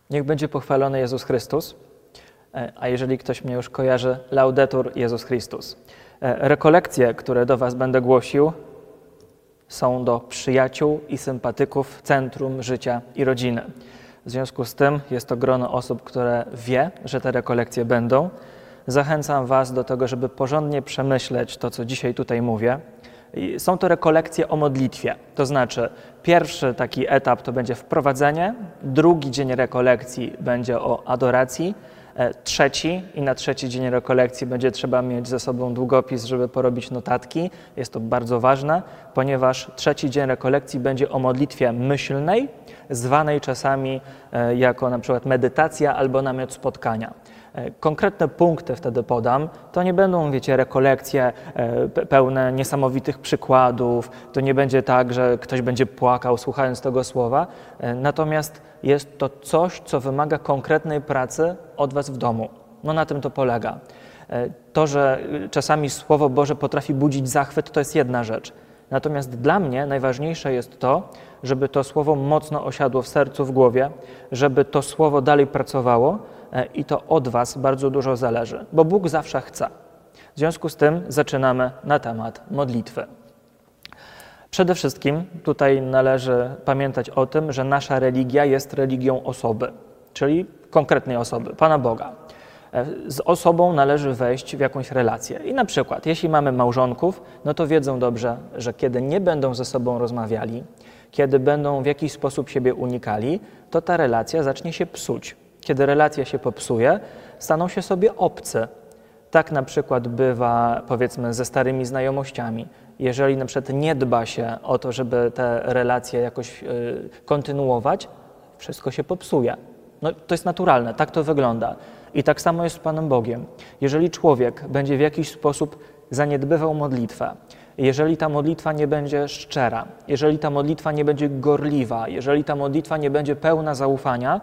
Niech będzie pochwalony Jezus Chrystus, a jeżeli ktoś mnie już kojarzy, Laudetur Jezus Chrystus. Rekolekcje, które do Was będę głosił, są do przyjaciół i sympatyków Centrum Życia i Rodziny. W związku z tym jest to grono osób, które wie, że te rekolekcje będą. Zachęcam Was do tego, żeby porządnie przemyśleć to, co dzisiaj tutaj mówię. Są to rekolekcje o modlitwie, to znaczy pierwszy taki etap to będzie wprowadzenie, drugi dzień rekolekcji będzie o adoracji, trzeci i na trzeci dzień rekolekcji będzie trzeba mieć ze sobą długopis, żeby porobić notatki. Jest to bardzo ważne, ponieważ trzeci dzień rekolekcji będzie o modlitwie myślnej, zwanej czasami jako na przykład medytacja albo namiot spotkania. Konkretne punkty wtedy podam, to nie będą, wiecie, rekolekcje pełne niesamowitych przykładów, to nie będzie tak, że ktoś będzie płakał słuchając tego słowa, natomiast jest to coś, co wymaga konkretnej pracy od Was w domu. No na tym to polega. To, że czasami Słowo Boże potrafi budzić zachwyt, to jest jedna rzecz. Natomiast dla mnie najważniejsze jest to, żeby to Słowo mocno osiadło w sercu, w głowie, żeby to Słowo dalej pracowało i to od Was bardzo dużo zależy, bo Bóg zawsze chce. W związku z tym zaczynamy na temat modlitwy. Przede wszystkim tutaj należy pamiętać o tym, że nasza religia jest religią osoby, czyli konkretnej osoby, Pana Boga. Z osobą należy wejść w jakąś relację. I na przykład, jeśli mamy małżonków, no to wiedzą dobrze, że kiedy nie będą ze sobą rozmawiali, kiedy będą w jakiś sposób siebie unikali, to ta relacja zacznie się psuć. Kiedy relacja się popsuje, staną się sobie obcy. Tak na przykład bywa, powiedzmy, ze starymi znajomościami. Jeżeli na przykład nie dba się o to, żeby te relacje jakoś kontynuować, wszystko się popsuje. No, to jest naturalne, tak to wygląda. I tak samo jest z Panem Bogiem. Jeżeli człowiek będzie w jakiś sposób zaniedbywał modlitwę, jeżeli ta modlitwa nie będzie szczera, jeżeli ta modlitwa nie będzie gorliwa, jeżeli ta modlitwa nie będzie pełna zaufania,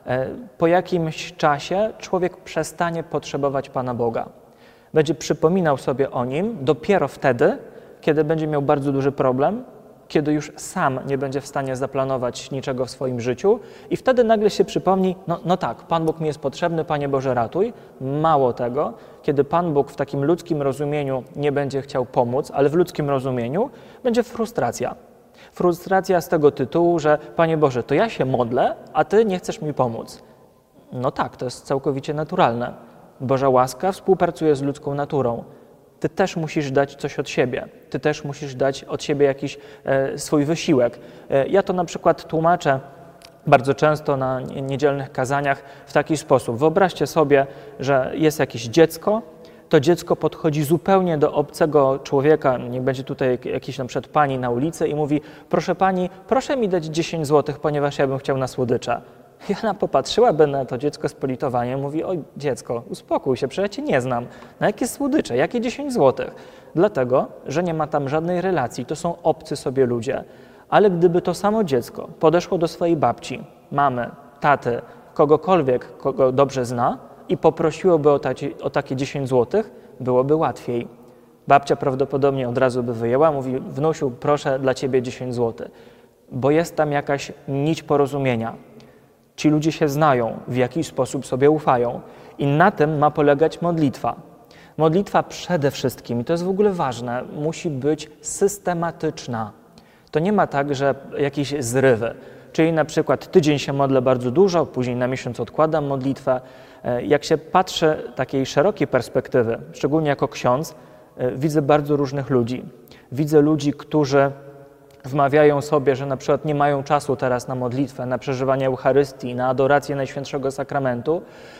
po jakimś czasie człowiek przestanie potrzebować Pana Boga. Będzie przypominał sobie o Nim dopiero wtedy, kiedy będzie miał bardzo duży problem, kiedy już sam nie będzie w stanie zaplanować niczego w swoim życiu i wtedy nagle się przypomni, no tak, Pan Bóg mi jest potrzebny, Panie Boże ratuj. Mało tego, kiedy Pan Bóg w takim ludzkim rozumieniu nie będzie chciał pomóc, ale w ludzkim rozumieniu będzie frustracja. Frustracja z tego tytułu, że Panie Boże, to ja się modlę, a Ty nie chcesz mi pomóc. No tak, to jest całkowicie naturalne. Boża łaska współpracuje z ludzką naturą. Ty też musisz dać coś od siebie. Ty też musisz dać od siebie jakiś swój wysiłek. Ja to na przykład tłumaczę bardzo często na niedzielnych kazaniach w taki sposób. Wyobraźcie sobie, że jest jakieś dziecko, to dziecko podchodzi zupełnie do obcego człowieka, niech będzie tutaj jakiś na przykład pani na ulicy i mówi, proszę pani, proszę mi dać 10 złotych, ponieważ ja bym chciał na słodycze. I ona popatrzyłaby na to dziecko z politowaniem, mówi, oj dziecko, uspokój się, przecież ja cię nie znam. Na jakie słodycze, jakie 10 złotych? Dlatego, że nie ma tam żadnej relacji, to są obcy sobie ludzie. Ale gdyby to samo dziecko podeszło do swojej babci, mamy, taty, kogokolwiek, kogo dobrze zna i poprosiłoby o takie 10 złotych, byłoby łatwiej. Babcia prawdopodobnie od razu by wyjęła, mówi, wnusiu, proszę dla ciebie 10 złotych, bo jest tam jakaś nić porozumienia. Ci ludzie się znają, w jakiś sposób sobie ufają i na tym ma polegać modlitwa. Modlitwa przede wszystkim, i to jest w ogóle ważne, musi być systematyczna. To nie ma tak, że jakieś zrywy, czyli na przykład tydzień się modlę bardzo dużo, później na miesiąc odkładam modlitwę. Jak się patrzy takiej szerokiej perspektywy, szczególnie jako ksiądz, widzę bardzo różnych ludzi. Widzę ludzi, którzy wmawiają sobie, że na przykład nie mają czasu teraz na modlitwę, na przeżywanie Eucharystii, na adorację Najświętszego Sakramentu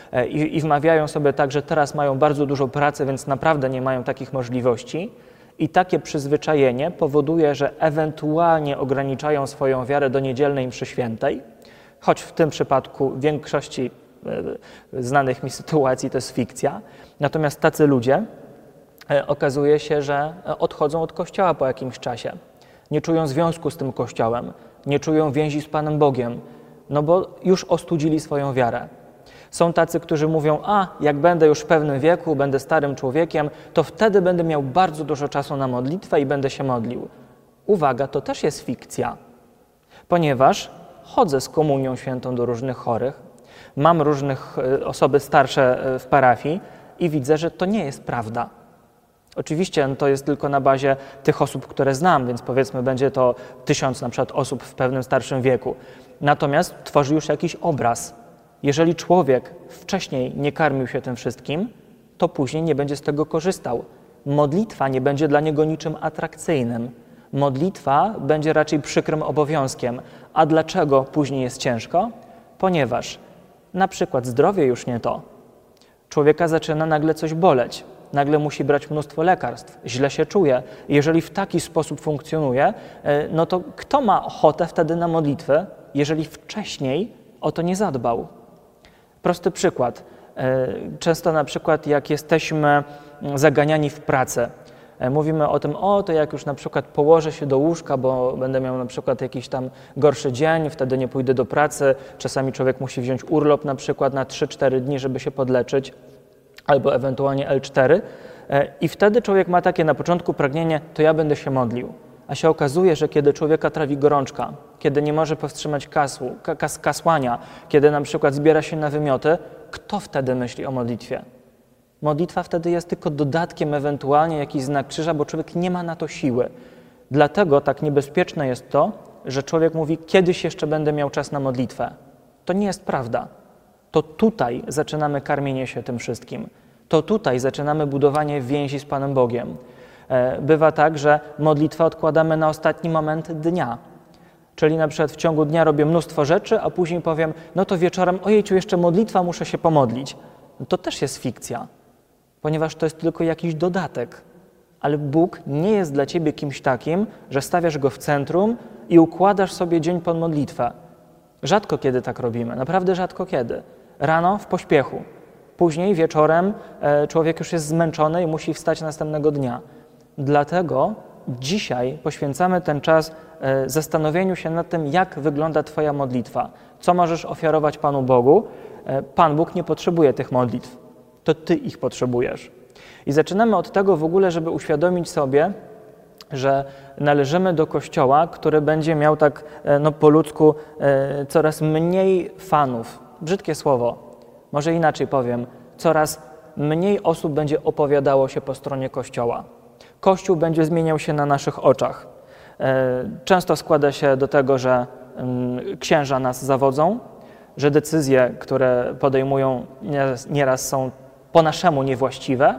i wmawiają sobie tak, że teraz mają bardzo dużo pracy, więc naprawdę nie mają takich możliwości. I takie przyzwyczajenie powoduje, że ewentualnie ograniczają swoją wiarę do niedzielnej mszy świętej, choć w tym przypadku w większości znanych mi sytuacji to jest fikcja. Natomiast tacy ludzie okazuje się, że odchodzą od Kościoła po jakimś czasie. Nie czują związku z tym Kościołem, nie czują więzi z Panem Bogiem, no bo już ostudzili swoją wiarę. Są tacy, którzy mówią, jak będę już w pewnym wieku, będę starym człowiekiem, to wtedy będę miał bardzo dużo czasu na modlitwę i będę się modlił. Uwaga, to też jest fikcja, ponieważ chodzę z komunią świętą do różnych chorych, Mam różnych osoby starsze w parafii i widzę, że to nie jest prawda. Oczywiście to jest tylko na bazie tych osób, które znam, więc powiedzmy będzie to 1000 na przykład osób w pewnym starszym wieku. Natomiast tworzy już jakiś obraz. Jeżeli człowiek wcześniej nie karmił się tym wszystkim, to później nie będzie z tego korzystał. Modlitwa nie będzie dla niego niczym atrakcyjnym. Modlitwa będzie raczej przykrym obowiązkiem. A dlaczego później jest ciężko? Ponieważ na przykład zdrowie już nie to. Człowieka zaczyna nagle coś boleć. Nagle musi brać mnóstwo lekarstw, źle się czuje. Jeżeli w taki sposób funkcjonuje, no to kto ma ochotę wtedy na modlitwę, jeżeli wcześniej o to nie zadbał? Prosty przykład. Często na przykład jak jesteśmy zaganiani w pracę, mówimy o tym, to jak już na przykład położę się do łóżka, bo będę miał na przykład jakiś tam gorszy dzień, wtedy nie pójdę do pracy. Czasami człowiek musi wziąć urlop na przykład na 3-4 dni, żeby się podleczyć, albo ewentualnie L4 i wtedy człowiek ma takie na początku pragnienie, to ja będę się modlił. A się okazuje, że kiedy człowieka trawi gorączka, kiedy nie może powstrzymać kasłania, kiedy na przykład zbiera się na wymioty, kto wtedy myśli o modlitwie? Modlitwa wtedy jest tylko dodatkiem, ewentualnie jakiś znak krzyża, bo człowiek nie ma na to siły. Dlatego tak niebezpieczne jest to, że człowiek mówi, kiedyś jeszcze będę miał czas na modlitwę. To nie jest prawda. To tutaj zaczynamy karmienie się tym wszystkim. To tutaj zaczynamy budowanie więzi z Panem Bogiem. Bywa tak, że modlitwę odkładamy na ostatni moment dnia. Czyli na przykład w ciągu dnia robię mnóstwo rzeczy, a później powiem, no to wieczorem, ojejciu, jeszcze modlitwa, muszę się pomodlić. No to też jest fikcja, ponieważ to jest tylko jakiś dodatek. Ale Bóg nie jest dla ciebie kimś takim, że stawiasz Go w centrum i układasz sobie dzień pod modlitwę. Rzadko kiedy tak robimy, naprawdę rzadko kiedy. Rano w pośpiechu, później wieczorem człowiek już jest zmęczony i musi wstać następnego dnia. Dlatego dzisiaj poświęcamy ten czas zastanowieniu się nad tym, jak wygląda twoja modlitwa. Co możesz ofiarować Panu Bogu? Pan Bóg nie potrzebuje tych modlitw. To ty ich potrzebujesz. I zaczynamy od tego w ogóle, żeby uświadomić sobie, że należymy do Kościoła, który będzie miał tak po ludzku coraz mniej fanów. Brzydkie słowo. Może inaczej powiem. Coraz mniej osób będzie opowiadało się po stronie Kościoła. Kościół będzie zmieniał się na naszych oczach. Często składa się do tego, że księża nas zawodzą, że decyzje, które podejmują, nieraz są po naszemu niewłaściwe.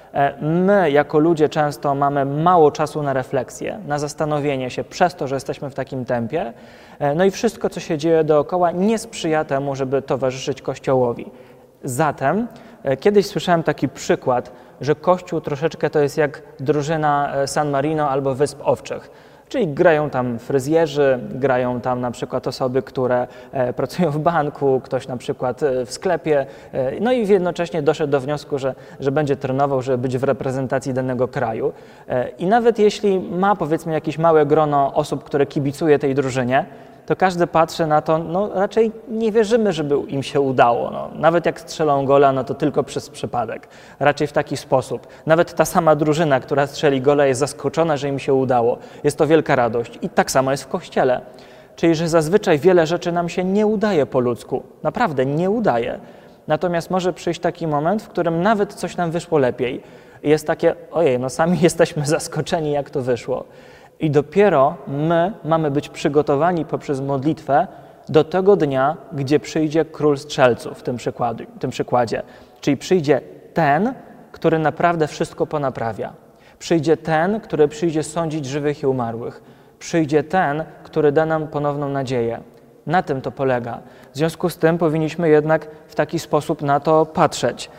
My, jako ludzie, często mamy mało czasu na refleksję, na zastanowienie się przez to, że jesteśmy w takim tempie. No i wszystko, co się dzieje dookoła, nie sprzyja temu, żeby towarzyszyć Kościołowi. Zatem kiedyś słyszałem taki przykład, że Kościół troszeczkę to jest jak drużyna San Marino albo Wysp Owczych. Czyli grają tam fryzjerzy, grają tam na przykład osoby, które pracują w banku, ktoś na przykład w sklepie, no i jednocześnie doszedł do wniosku, że będzie trenował, żeby być w reprezentacji danego kraju. I nawet jeśli ma, powiedzmy, jakieś małe grono osób, które kibicuje tej drużynie, to każdy patrzy na to, no raczej nie wierzymy, żeby im się udało. No, nawet jak strzelą gola, no to tylko przez przypadek. Raczej w taki sposób. Nawet ta sama drużyna, która strzeli gola, jest zaskoczona, że im się udało. Jest to wielka radość. I tak samo jest w Kościele. Czyli, że zazwyczaj wiele rzeczy nam się nie udaje po ludzku. Naprawdę nie udaje. Natomiast może przyjść taki moment, w którym nawet coś nam wyszło lepiej. I jest takie, ojej, no sami jesteśmy zaskoczeni, jak to wyszło. I dopiero my mamy być przygotowani poprzez modlitwę do tego dnia, gdzie przyjdzie Król Strzelców w tym przykładzie. Czyli przyjdzie ten, który naprawdę wszystko ponaprawia. Przyjdzie ten, który przyjdzie sądzić żywych i umarłych. Przyjdzie ten, który da nam ponowną nadzieję. Na tym to polega. W związku z tym powinniśmy jednak w taki sposób na to patrzeć.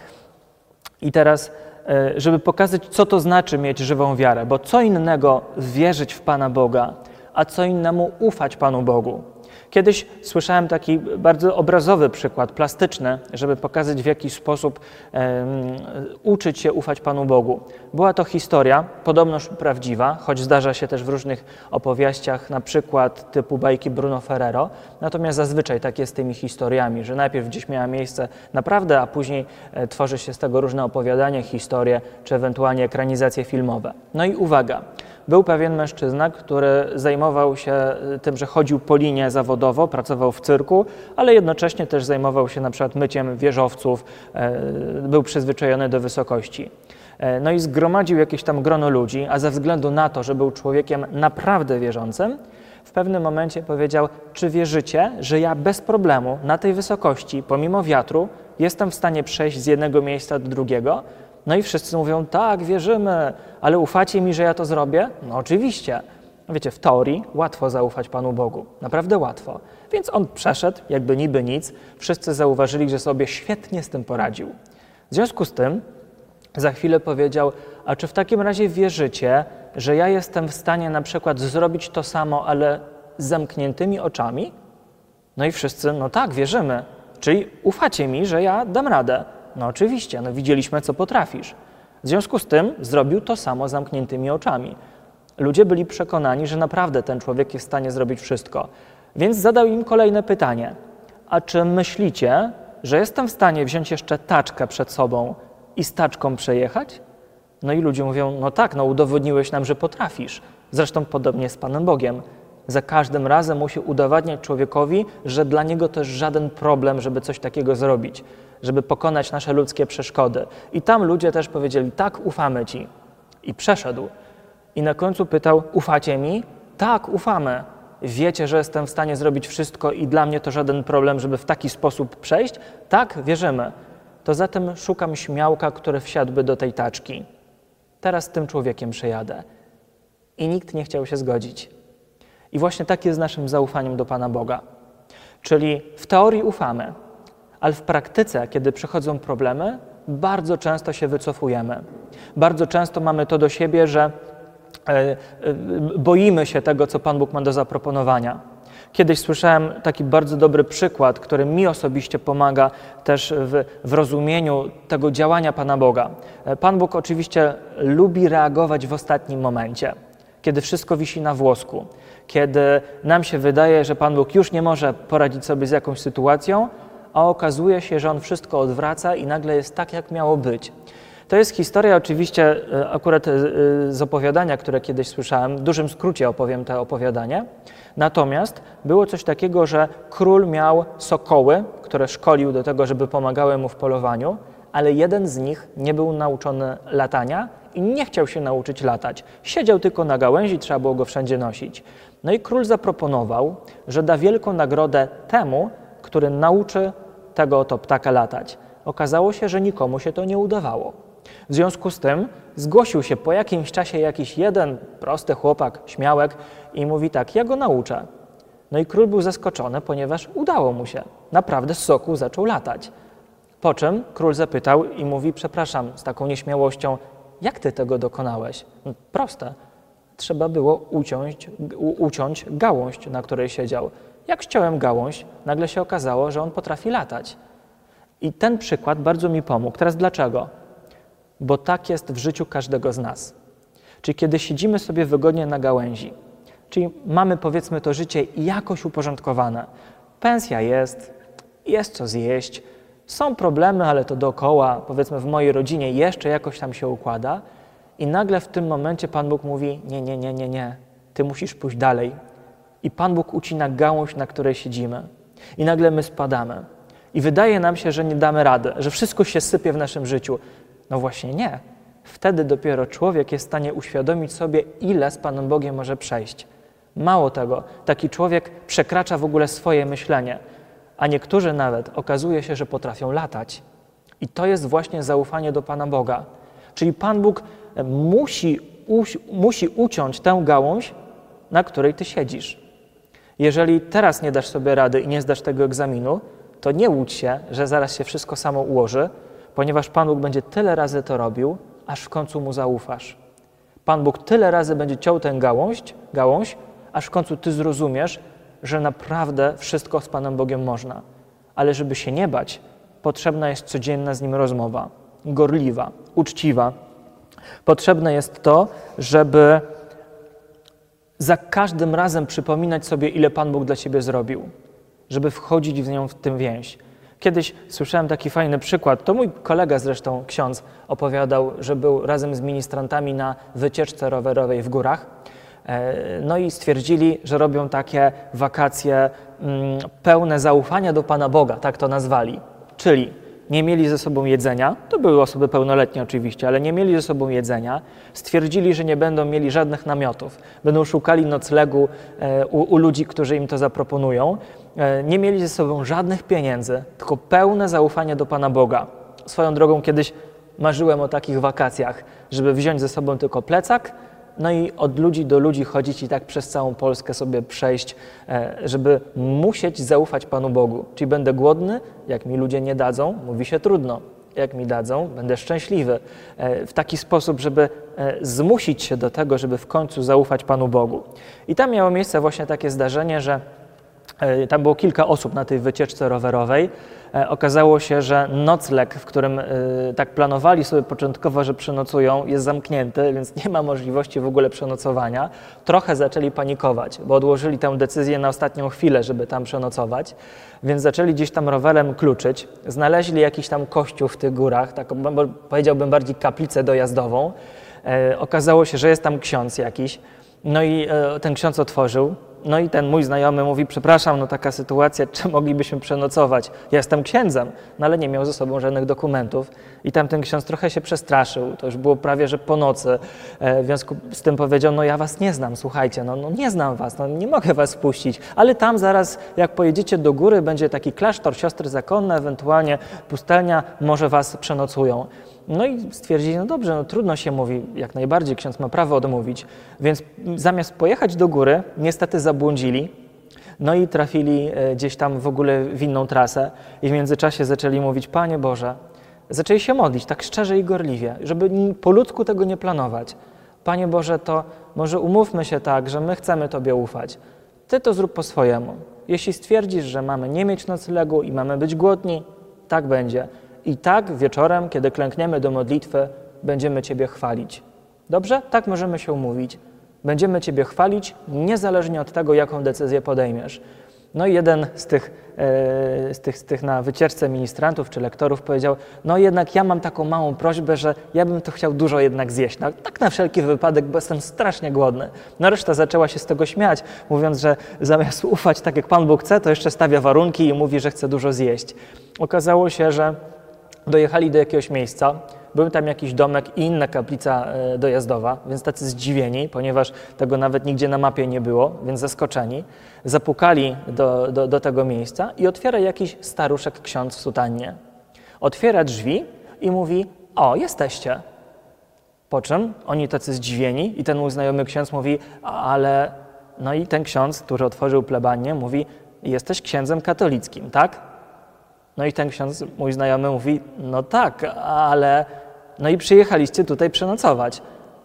I teraz, żeby pokazać, co to znaczy mieć żywą wiarę, bo co innego wierzyć w Pana Boga, a co innemu ufać Panu Bogu. Kiedyś słyszałem taki bardzo obrazowy przykład, plastyczny, żeby pokazać, w jaki sposób uczyć się ufać Panu Bogu. Była to historia, podobnoż prawdziwa, choć zdarza się też w różnych opowieściach, na przykład typu bajki Bruno Ferrero, natomiast zazwyczaj tak jest z tymi historiami, że najpierw gdzieś miała miejsce naprawdę, a później tworzy się z tego różne opowiadania, historie, czy ewentualnie ekranizacje filmowe. No i uwaga, Był pewien mężczyzna, który zajmował się tym, że chodził po linie zawodowo, pracował w cyrku, ale jednocześnie też zajmował się na przykład myciem wieżowców, był przyzwyczajony do wysokości. No i zgromadził jakieś tam grono ludzi, a ze względu na to, że był człowiekiem naprawdę wierzącym, w pewnym momencie powiedział: czy wierzycie, że ja bez problemu na tej wysokości, pomimo wiatru, jestem w stanie przejść z jednego miejsca do drugiego? No i wszyscy mówią: tak, wierzymy, ale ufacie mi, że ja to zrobię? No oczywiście. Wiecie, w teorii łatwo zaufać Panu Bogu, naprawdę łatwo. Więc on przeszedł, jakby niby nic, wszyscy zauważyli, że sobie świetnie z tym poradził. W związku z tym za chwilę powiedział: a czy w takim razie wierzycie, że ja jestem w stanie na przykład zrobić to samo, ale z zamkniętymi oczami? No i wszyscy: no tak, wierzymy. Czyli ufacie mi, że ja dam radę? No oczywiście, no widzieliśmy, co potrafisz. W związku z tym zrobił to samo z zamkniętymi oczami. Ludzie byli przekonani, że naprawdę ten człowiek jest w stanie zrobić wszystko. Więc zadał im kolejne pytanie: a czy myślicie, że jestem w stanie wziąć jeszcze taczkę przed sobą i z taczką przejechać? No i ludzie mówią: no tak, no udowodniłeś nam, że potrafisz. Zresztą podobnie z Panem Bogiem. Za każdym razem musi udowadniać człowiekowi, że dla niego to jest żaden problem, żeby coś takiego zrobić, żeby pokonać nasze ludzkie przeszkody. I tam ludzie też powiedzieli: tak, ufamy Ci. I przeszedł. I na końcu pytał: ufacie mi? Tak, ufamy. Wiecie, że jestem w stanie zrobić wszystko i dla mnie to żaden problem, żeby w taki sposób przejść? Tak, wierzymy. To zatem szukam śmiałka, który wsiadłby do tej taczki. Teraz tym człowiekiem przejadę. I nikt nie chciał się zgodzić. I właśnie tak jest z naszym zaufaniem do Pana Boga. Czyli w teorii ufamy, ale w praktyce, kiedy przychodzą problemy, bardzo często się wycofujemy. Bardzo często mamy to do siebie, że boimy się tego, co Pan Bóg ma do zaproponowania. Kiedyś słyszałem taki bardzo dobry przykład, który mi osobiście pomaga też w rozumieniu tego działania Pana Boga. Pan Bóg oczywiście lubi reagować w ostatnim momencie, kiedy wszystko wisi na włosku, kiedy nam się wydaje, że Pan Bóg już nie może poradzić sobie z jakąś sytuacją, a okazuje się, że On wszystko odwraca i nagle jest tak, jak miało być. To jest historia oczywiście akurat z opowiadania, które kiedyś słyszałem. W dużym skrócie opowiem to opowiadanie. Natomiast było coś takiego, że król miał sokoły, które szkolił do tego, żeby pomagały mu w polowaniu, ale jeden z nich nie był nauczony latania i nie chciał się nauczyć latać. Siedział tylko na gałęzi, trzeba było go wszędzie nosić. No i król zaproponował, że da wielką nagrodę temu, który nauczy tego oto ptaka latać. Okazało się, że nikomu się to nie udawało. W związku z tym zgłosił się po jakimś czasie jakiś jeden prosty chłopak, śmiałek i mówi tak: ja go nauczę. No i król był zaskoczony, ponieważ udało mu się. Naprawdę z soku zaczął latać. Po czym król zapytał i mówi: przepraszam, z taką nieśmiałością, jak ty tego dokonałeś? No, proste. Trzeba było uciąć gałąź, na której siedział. Jak ściąłem gałąź, nagle się okazało, że on potrafi latać. I ten przykład bardzo mi pomógł. Teraz dlaczego? Bo tak jest w życiu każdego z nas. Czyli kiedy siedzimy sobie wygodnie na gałęzi, czyli mamy, powiedzmy, to życie jakoś uporządkowane. Pensja jest co zjeść, są problemy, ale to dookoła, powiedzmy w mojej rodzinie jeszcze jakoś tam się układa i nagle w tym momencie Pan Bóg mówi: nie, ty musisz pójść dalej. I Pan Bóg ucina gałąź, na której siedzimy. I nagle my spadamy. I wydaje nam się, że nie damy rady, że wszystko się sypie w naszym życiu. No właśnie nie. Wtedy dopiero człowiek jest w stanie uświadomić sobie, ile z Panem Bogiem może przejść. Mało tego, taki człowiek przekracza w ogóle swoje myślenie, a niektórzy nawet okazuje się, że potrafią latać. I to jest właśnie zaufanie do Pana Boga. Czyli Pan Bóg musi uciąć tę gałąź, na której ty siedzisz. Jeżeli teraz nie dasz sobie rady i nie zdasz tego egzaminu, to nie łudź się, że zaraz się wszystko samo ułoży, ponieważ Pan Bóg będzie tyle razy to robił, aż w końcu Mu zaufasz. Pan Bóg tyle razy będzie ciął tę gałąź, aż w końcu ty zrozumiesz, że naprawdę wszystko z Panem Bogiem można. Ale żeby się nie bać, potrzebna jest codzienna z Nim rozmowa, gorliwa, uczciwa. Potrzebne jest to, żeby za każdym razem przypominać sobie, ile Pan Bóg dla ciebie zrobił, żeby wchodzić w nią w tym więź. Kiedyś słyszałem taki fajny przykład, to mój kolega zresztą, ksiądz, opowiadał, że był razem z ministrantami na wycieczce rowerowej w górach. No i stwierdzili, że robią takie wakacje pełne zaufania do Pana Boga, tak to nazwali. Czyli nie mieli ze sobą jedzenia, to były osoby pełnoletnie oczywiście, ale nie mieli ze sobą jedzenia. Stwierdzili, że nie będą mieli żadnych namiotów. Będą szukali noclegu u ludzi, którzy im to zaproponują. Nie mieli ze sobą żadnych pieniędzy, tylko pełne zaufanie do Pana Boga. Swoją drogą kiedyś marzyłem o takich wakacjach, żeby wziąć ze sobą tylko plecak, no i od ludzi do ludzi chodzić i tak przez całą Polskę sobie przejść, żeby musieć zaufać Panu Bogu. Czyli będę głodny, jak mi ludzie nie dadzą, mówi się trudno. Jak mi dadzą, będę szczęśliwy. W taki sposób, żeby zmusić się do tego, żeby w końcu zaufać Panu Bogu. I tam miało miejsce właśnie takie zdarzenie, że tam było kilka osób na tej wycieczce rowerowej. Okazało się, że nocleg, w którym tak planowali sobie początkowo, że przenocują, jest zamknięty, więc nie ma możliwości w ogóle przenocowania. Trochę zaczęli panikować, bo odłożyli tę decyzję na ostatnią chwilę, żeby tam przenocować, więc zaczęli gdzieś tam rowerem kluczyć. Znaleźli jakiś tam kościół w tych górach, taką, powiedziałbym bardziej kaplicę dojazdową. Okazało się, że jest tam ksiądz jakiś, no i ten ksiądz otworzył. No i ten mój znajomy mówi, przepraszam, no taka sytuacja, czy moglibyśmy przenocować? Ja jestem księdzem, no ale nie miał ze sobą żadnych dokumentów i tamten ksiądz trochę się przestraszył, to już było prawie, że po nocy. W związku z tym powiedział, no ja was nie znam, słuchajcie, no nie znam was, no nie mogę was wpuścić, ale tam zaraz, jak pojedziecie do góry, będzie taki klasztor, siostry zakonne, ewentualnie pustelnia, może was przenocują. No i stwierdzili, no dobrze, no trudno się mówi, jak najbardziej, ksiądz ma prawo odmówić, więc zamiast pojechać do góry, niestety zabłądzili, no i trafili gdzieś tam w ogóle w inną trasę i w międzyczasie zaczęli mówić, Panie Boże, zaczęli się modlić tak szczerze i gorliwie, żeby po ludzku tego nie planować. Panie Boże, to może umówmy się tak, że my chcemy Tobie ufać. Ty to zrób po swojemu. Jeśli stwierdzisz, że mamy nie mieć noclegu i mamy być głodni, tak będzie. I tak wieczorem, kiedy klękniemy do modlitwy, będziemy Ciebie chwalić. Dobrze? Tak możemy się umówić. Będziemy Ciebie chwalić, niezależnie od tego, jaką decyzję podejmiesz. No i jeden z tych na wycieczce ministrantów czy lektorów powiedział, no jednak ja mam taką małą prośbę, że ja bym to chciał dużo jednak zjeść. No, tak na wszelki wypadek, bo jestem strasznie głodny. No reszta zaczęła się z tego śmiać, mówiąc, że zamiast ufać tak jak Pan Bóg chce, to jeszcze stawia warunki i mówi, że chce dużo zjeść. Okazało się, że dojechali do jakiegoś miejsca, był tam jakiś domek i inna kaplica dojazdowa, więc tacy zdziwieni, ponieważ tego nawet nigdzie na mapie nie było, więc zaskoczeni, zapukali do tego miejsca i otwiera jakiś staruszek ksiądz w sutannie. Otwiera drzwi i mówi, o, jesteście. Po czym oni tacy zdziwieni i ten mój znajomy ksiądz mówi, ale... No i ten ksiądz, który otworzył plebanię, mówi, jesteś księdzem katolickim, tak? No i ten ksiądz, mój znajomy, mówi, no tak, ale... No i przyjechaliście tutaj przenocować.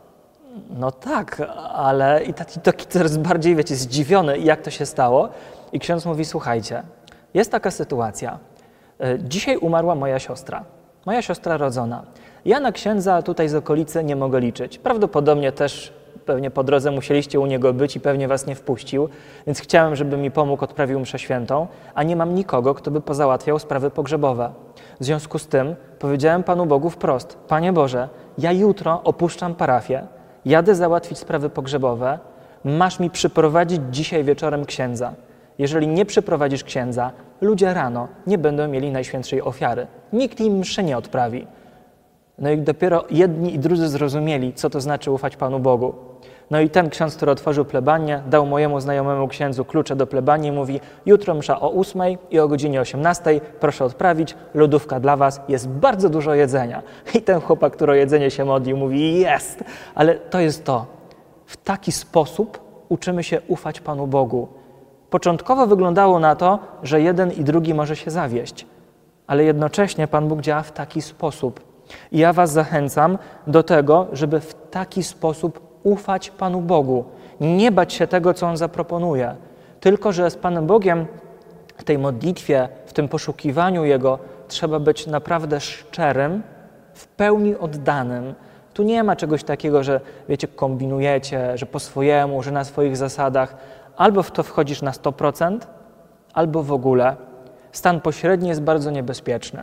No tak, ale... I taki coraz bardziej, wiecie, zdziwiony, jak to się stało. I ksiądz mówi, słuchajcie, jest taka sytuacja. Dzisiaj umarła moja siostra rodzona. Ja na księdza tutaj z okolicy nie mogę liczyć. Prawdopodobnie też pewnie po drodze musieliście u niego być i pewnie was nie wpuścił, więc chciałem, żeby mi pomógł, odprawił mszę świętą, a nie mam nikogo, kto by pozałatwiał sprawy pogrzebowe. W związku z tym powiedziałem Panu Bogu wprost, Panie Boże, ja jutro opuszczam parafię, jadę załatwić sprawy pogrzebowe, masz mi przyprowadzić dzisiaj wieczorem księdza. Jeżeli nie przyprowadzisz księdza, ludzie rano nie będą mieli Najświętszej Ofiary. Nikt im mszy nie odprawi. No i dopiero jedni i drudzy zrozumieli, co to znaczy ufać Panu Bogu. No i ten ksiądz, który otworzył plebanię, dał mojemu znajomemu księdzu klucze do plebanii i mówi, jutro msza o 8 i o godzinie 18, proszę odprawić, lodówka dla was, jest bardzo dużo jedzenia. I ten chłopak, który o jedzenie się modlił, mówi, jest, ale to jest to. W taki sposób uczymy się ufać Panu Bogu. Początkowo wyglądało na to, że jeden i drugi może się zawieść, ale jednocześnie Pan Bóg działa w taki sposób. I ja was zachęcam do tego, żeby w taki sposób ufać Panu Bogu. Nie bać się tego, co On zaproponuje. Tylko, że z Panem Bogiem w tej modlitwie, w tym poszukiwaniu Jego trzeba być naprawdę szczerym, w pełni oddanym. Tu nie ma czegoś takiego, że wiecie, kombinujecie, że po swojemu, że na swoich zasadach. Albo w to wchodzisz na 100%, albo w ogóle. Stan pośredni jest bardzo niebezpieczny.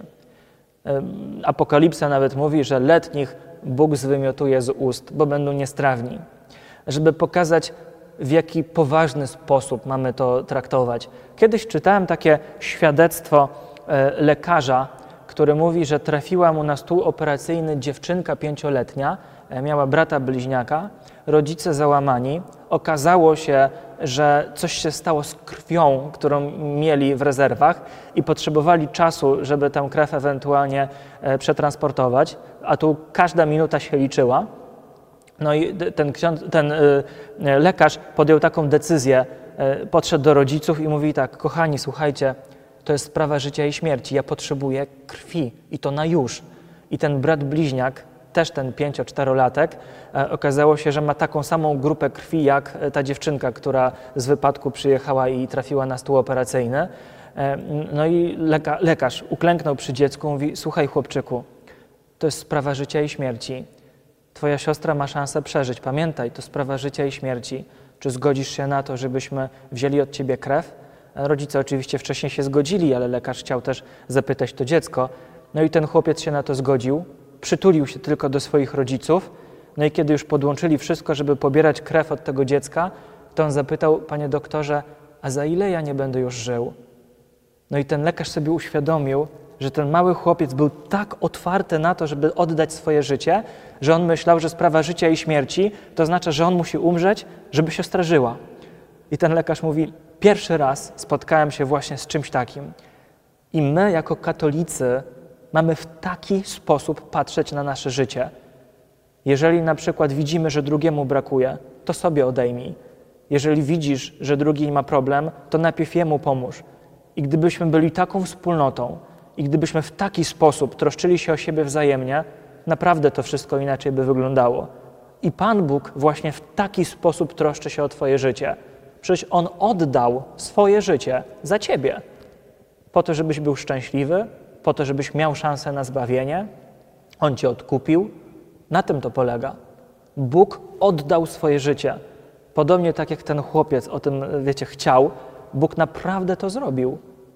Apokalipsa nawet mówi, że letnich Bóg zwymiotuje z ust, bo będą niestrawni. Żeby pokazać, w jaki poważny sposób mamy to traktować. Kiedyś czytałem takie świadectwo lekarza, który mówi, że trafiła mu na stół operacyjny dziewczynka 5-letnia, miała brata bliźniaka, rodzice załamani. Okazało się, że coś się stało z krwią, którą mieli w rezerwach i potrzebowali czasu, żeby tę krew ewentualnie przetransportować, a tu każda minuta się liczyła. No i ten lekarz podjął taką decyzję, podszedł do rodziców i mówi tak: kochani, słuchajcie, to jest sprawa życia i śmierci, ja potrzebuję krwi i to na już. I ten brat bliźniak, też ten 5-4-latek, okazało się, że ma taką samą grupę krwi jak ta dziewczynka, która z wypadku przyjechała i trafiła na stół operacyjny. No i lekarz uklęknął przy dziecku, mówi: słuchaj chłopczyku, to jest sprawa życia i śmierci. Twoja siostra ma szansę przeżyć. Pamiętaj, to sprawa życia i śmierci. Czy zgodzisz się na to, żebyśmy wzięli od ciebie krew? Rodzice oczywiście wcześniej się zgodzili, ale lekarz chciał też zapytać to dziecko. No i ten chłopiec się na to zgodził, przytulił się tylko do swoich rodziców. No i kiedy już podłączyli wszystko, żeby pobierać krew od tego dziecka, to on zapytał: panie doktorze, a za ile ja nie będę już żył? No i ten lekarz sobie uświadomił, że ten mały chłopiec był tak otwarty na to, żeby oddać swoje życie, że on myślał, że sprawa życia i śmierci to oznacza, że on musi umrzeć, żeby siostra żyła. I ten lekarz mówi: pierwszy raz spotkałem się właśnie z czymś takim. I my jako katolicy mamy w taki sposób patrzeć na nasze życie. Jeżeli na przykład widzimy, że drugiemu brakuje, to sobie odejmij. Jeżeli widzisz, że drugi ma problem, to najpierw jemu pomóż. I gdybyśmy byli taką wspólnotą i gdybyśmy w taki sposób troszczyli się o siebie wzajemnie, naprawdę to wszystko inaczej by wyglądało. I Pan Bóg właśnie w taki sposób troszczy się o twoje życie. Przecież On oddał swoje życie za ciebie. Po to, żebyś był szczęśliwy, po to, żebyś miał szansę na zbawienie. On cię odkupił. Na tym to polega. Bóg oddał swoje życie. Podobnie tak jak ten chłopiec o tym, chciał, Bóg naprawdę to zrobił.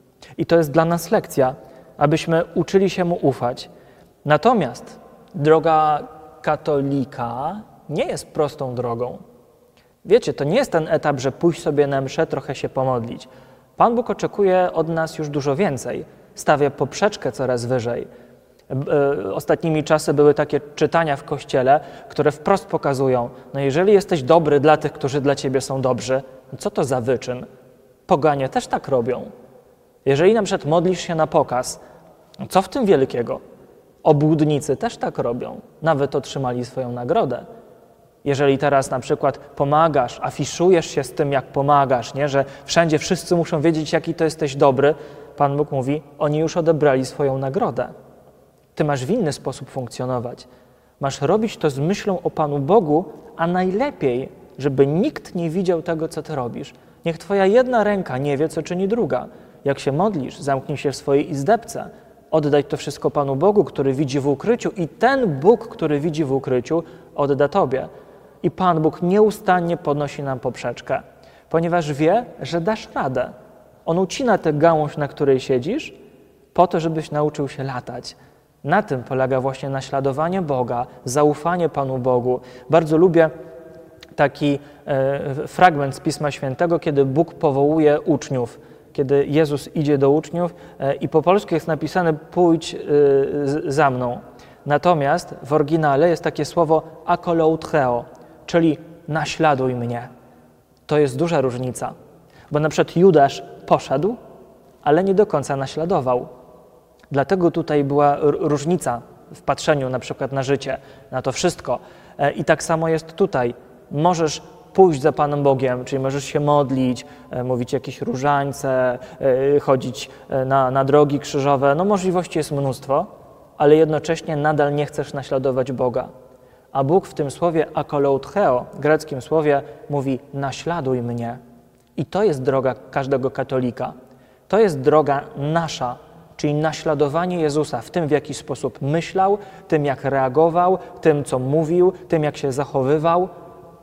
I to jest dla nas lekcja, abyśmy uczyli się Mu ufać. Natomiast droga katolika nie jest prostą drogą. Wiecie, to nie jest ten etap, że pójść sobie na mszę, trochę się pomodlić. Pan Bóg oczekuje od nas już dużo więcej. Stawia poprzeczkę coraz wyżej. Ostatnimi czasy były takie czytania w Kościele, które wprost pokazują: no jeżeli jesteś dobry dla tych, którzy dla ciebie są dobrzy, co to za wyczyn? Poganie też tak robią. Jeżeli na przykład modlisz się na pokaz, co w tym wielkiego? Obłudnicy też tak robią, nawet otrzymali swoją nagrodę. Jeżeli teraz na przykład pomagasz, afiszujesz się z tym, jak pomagasz, nie? Że wszędzie wszyscy muszą wiedzieć, jaki to jesteś dobry, Pan Bóg mówi: oni już odebrali swoją nagrodę. Ty masz w inny sposób funkcjonować. Masz robić to z myślą o Panu Bogu, a najlepiej, żeby nikt nie widział tego, co ty robisz. Niech twoja jedna ręka nie wie, co czyni druga. Jak się modlisz, zamknij się w swojej izdebce. Oddaj to wszystko Panu Bogu, który widzi w ukryciu, i ten Bóg, który widzi w ukryciu, odda tobie. I Pan Bóg nieustannie podnosi nam poprzeczkę, ponieważ wie, że dasz radę. On ucina tę gałąź, na której siedzisz, po to, żebyś nauczył się latać. Na tym polega właśnie naśladowanie Boga, zaufanie Panu Bogu. Bardzo lubię taki fragment z Pisma Świętego, kiedy Bóg powołuje uczniów, kiedy Jezus idzie do uczniów i po polsku jest napisane: pójdź za mną. Natomiast w oryginale jest takie słowo akoloutcheo, czyli naśladuj mnie. To jest duża różnica, bo na przykład Judasz poszedł, ale nie do końca naśladował. Dlatego tutaj była różnica w patrzeniu na przykład na życie, na to wszystko. I tak samo jest tutaj. Możesz pójść za Panem Bogiem, czyli możesz się modlić, mówić jakieś różańce, chodzić na drogi krzyżowe. No możliwości jest mnóstwo, ale jednocześnie nadal nie chcesz naśladować Boga. A Bóg w tym słowie akoloutcheo, greckim słowie, mówi: naśladuj mnie. I to jest droga każdego katolika. To jest droga nasza, czyli naśladowanie Jezusa w tym, w jaki sposób myślał, tym, jak reagował, tym, co mówił, tym, jak się zachowywał,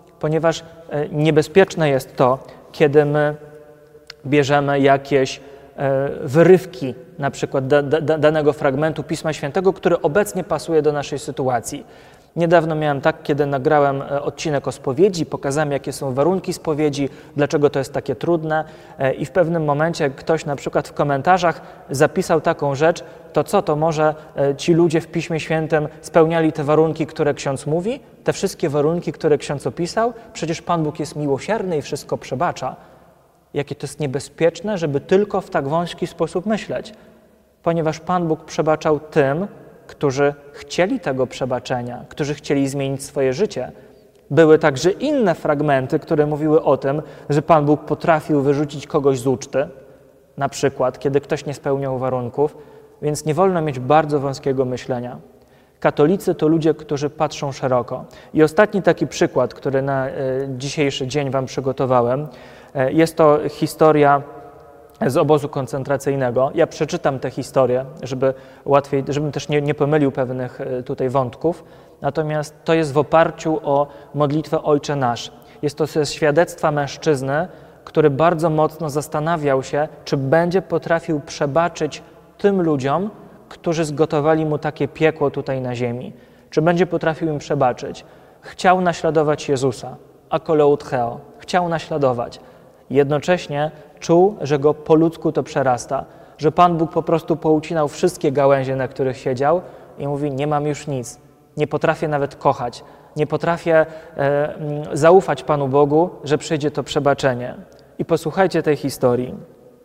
ponieważ niebezpieczne jest to, kiedy my bierzemy jakieś wyrywki na przykład danego fragmentu Pisma Świętego, który obecnie pasuje do naszej sytuacji. Niedawno miałem tak, kiedy nagrałem odcinek o spowiedzi, pokazałem, jakie są warunki spowiedzi, dlaczego to jest takie trudne i w pewnym momencie ktoś na przykład w komentarzach zapisał taką rzecz, to co, to może ci ludzie w Piśmie Świętym spełniali te warunki, które ksiądz mówi? Te wszystkie warunki, które ksiądz opisał? Przecież Pan Bóg jest miłosierny i wszystko przebacza. Jakie to jest niebezpieczne, żeby tylko w tak wąski sposób myśleć, ponieważ Pan Bóg przebaczał tym, którzy chcieli tego przebaczenia, którzy chcieli zmienić swoje życie. Były także inne fragmenty, które mówiły o tym, że Pan Bóg potrafił wyrzucić kogoś z uczty, na przykład, kiedy ktoś nie spełniał warunków, więc nie wolno mieć bardzo wąskiego myślenia. Katolicy to ludzie, którzy patrzą szeroko. I ostatni taki przykład, który na dzisiejszy dzień wam przygotowałem, jest to historia z obozu koncentracyjnego. Ja przeczytam tę historię, żebym też nie pomylił pewnych tutaj wątków. Natomiast to jest w oparciu o modlitwę Ojcze Nasz. Jest to ze świadectwa mężczyzny, który bardzo mocno zastanawiał się, czy będzie potrafił przebaczyć tym ludziom, którzy zgotowali mu takie piekło tutaj na ziemi. Czy będzie potrafił im przebaczyć? Chciał naśladować Jezusa, akoleutheo, chciał naśladować. Jednocześnie czuł, że go po ludzku to przerasta, że Pan Bóg po prostu poucinał wszystkie gałęzie, na których siedział i mówi, nie mam już nic, nie potrafię nawet kochać, nie potrafię zaufać Panu Bogu, że przyjdzie to przebaczenie. I posłuchajcie tej historii.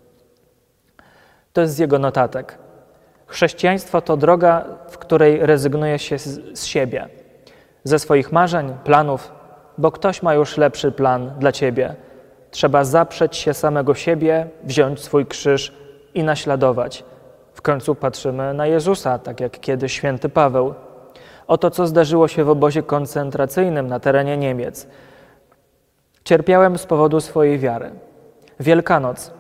To jest z jego notatek. Chrześcijaństwo to droga, w której rezygnuje się z siebie, ze swoich marzeń, planów, bo ktoś ma już lepszy plan dla ciebie. Trzeba zaprzeć się samego siebie, wziąć swój krzyż i naśladować. W końcu patrzymy na Jezusa, tak jak kiedyś święty Paweł. Oto co zdarzyło się w obozie koncentracyjnym na terenie Niemiec. Cierpiałem z powodu swojej wiary. Wielkanoc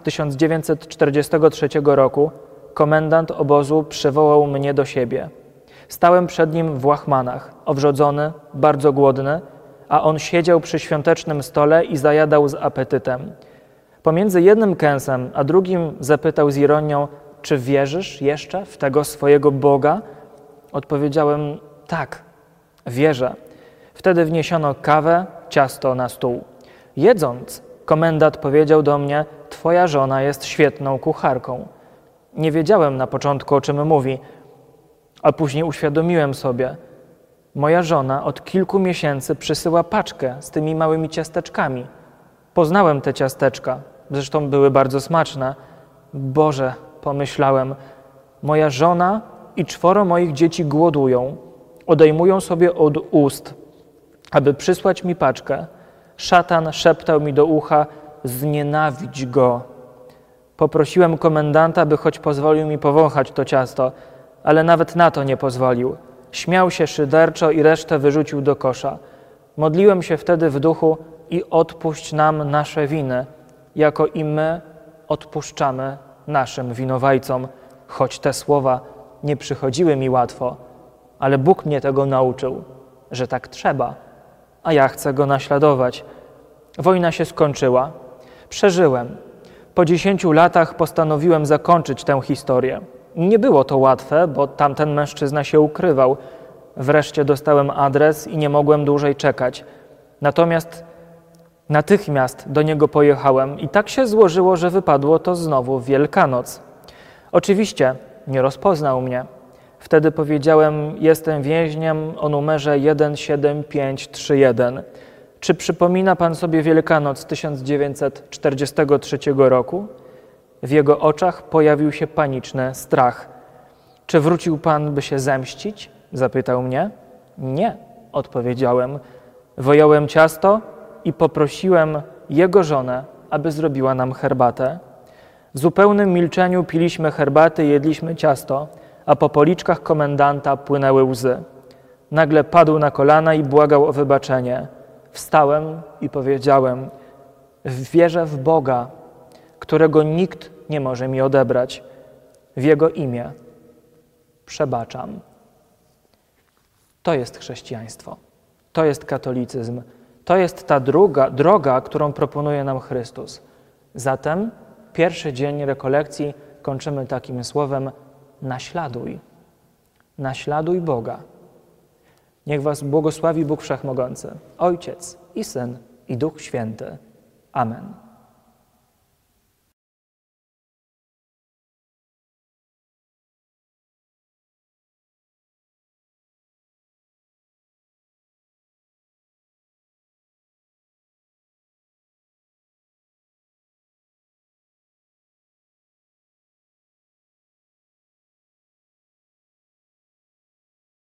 1943 roku komendant obozu przywołał mnie do siebie. Stałem przed nim w łachmanach, owrzodzony, bardzo głodny, a on siedział przy świątecznym stole i zajadał z apetytem. Pomiędzy jednym kęsem a drugim zapytał z ironią, czy wierzysz jeszcze w tego swojego Boga? Odpowiedziałem, tak, wierzę. Wtedy wniesiono kawę, ciasto na stół. Jedząc, komendant powiedział do mnie, twoja żona jest świetną kucharką. Nie wiedziałem na początku, o czym mówi, a później uświadomiłem sobie, moja żona od kilku miesięcy przysyła paczkę z tymi małymi ciasteczkami. Poznałem te ciasteczka, zresztą były bardzo smaczne. Boże, pomyślałem, moja żona i 4 moich dzieci głodują, odejmują sobie od ust, aby przysłać mi paczkę. Szatan szeptał mi do ucha, znienawidź go. Poprosiłem komendanta, by choć pozwolił mi powąchać to ciasto, ale nawet na to nie pozwolił. Śmiał się szyderczo i resztę wyrzucił do kosza. Modliłem się wtedy w duchu i odpuść nam nasze winy, jako i my odpuszczamy naszym winowajcom, choć te słowa nie przychodziły mi łatwo, ale Bóg mnie tego nauczył, że tak trzeba, a ja chcę Go naśladować. Wojna się skończyła. Przeżyłem. Po 10 latach postanowiłem zakończyć tę historię. Nie było to łatwe, bo tamten mężczyzna się ukrywał. Wreszcie dostałem adres i nie mogłem dłużej czekać. Natomiast natychmiast do niego pojechałem i tak się złożyło, że wypadło to znowu w Wielkanoc. Oczywiście nie rozpoznał mnie. Wtedy powiedziałem, jestem więźniem o numerze 17531. Czy przypomina pan sobie Wielkanoc 1943 roku? W jego oczach pojawił się paniczny strach. Czy wrócił pan, by się zemścić? Zapytał mnie. Nie, odpowiedziałem. Wyjąłem ciasto i poprosiłem jego żonę, aby zrobiła nam herbatę. W zupełnym milczeniu piliśmy herbatę i jedliśmy ciasto, a po policzkach komendanta płynęły łzy. Nagle padł na kolana i błagał o wybaczenie. Wstałem i powiedziałem, wierzę w Boga, którego nikt nie może mi odebrać. W Jego imię przebaczam. To jest chrześcijaństwo. To jest katolicyzm. To jest ta droga, którą proponuje nam Chrystus. Zatem pierwszy dzień rekolekcji kończymy takim słowem: naśladuj. Naśladuj Boga. Niech was błogosławi Bóg Wszechmogący, Ojciec i Syn, i Duch Święty. Amen.